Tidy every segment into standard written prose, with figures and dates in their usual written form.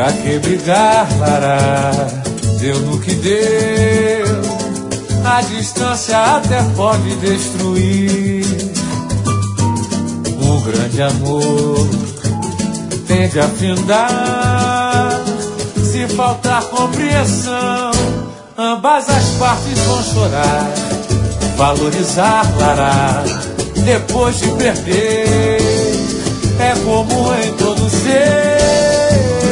Pra que brigar, Lara? Deu no que deu. A distância até pode destruir. O grande amor tende a findar. Se faltar compreensão, ambas as partes vão chorar. Valorizar, Lara, depois de perder, é comum em todo ser.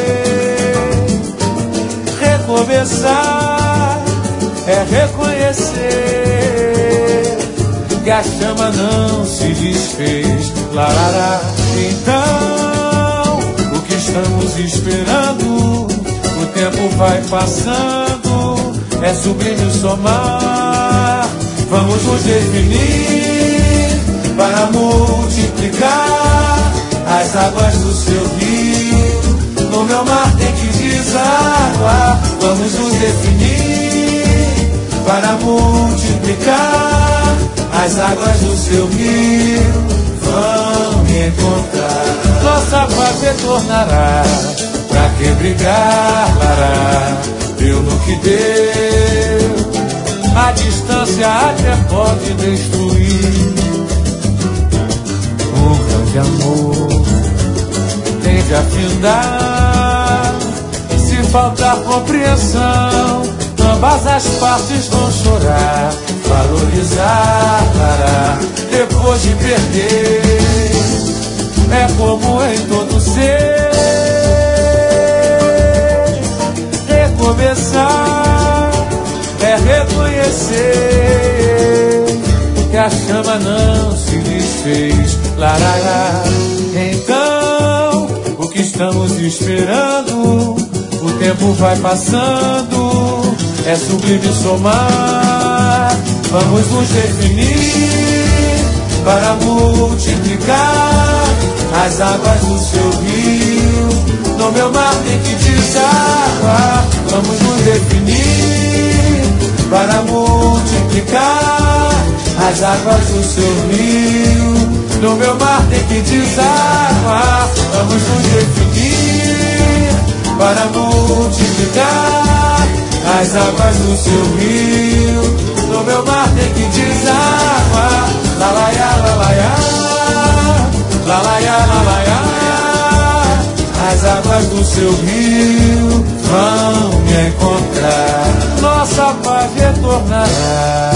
Recomeçar é reconhecer que a chama não se desfez, Lara. Então, o que estamos esperando? O tempo vai passando, é sublime somar. Vamos nos definir para multiplicar as águas do seu rio. No meu mar tem que desaguar. Vamos nos definir para multiplicar as águas do seu rio. Vão me encontrar, nossa paz retornará. Pra que brigar, Lara? Deu no que deu. A distância até pode destruir. O grande amor tende a findar. Se faltar compreensão, ambas as partes vão chorar. Valorizar, Lara, depois de perder, é como em todo ser. Recomeçar é reconhecer que a chama não se desfez, Lara. Então, o que estamos esperando? O tempo vai passando, é sublime somar. Vamos nos definir para multiplicar as águas do seu rio. No meu mar tem que desaguar. Vamos nos definir para multiplicar as águas do seu rio. No meu mar tem que desaguar. Vamos nos definir para multiplicar as águas do seu rio. No meu mar tem que desaguar. Lalaiá, lalaiá, lalaiá, lalaiá. As águas do seu rio vão me encontrar. Nossa paz retornará.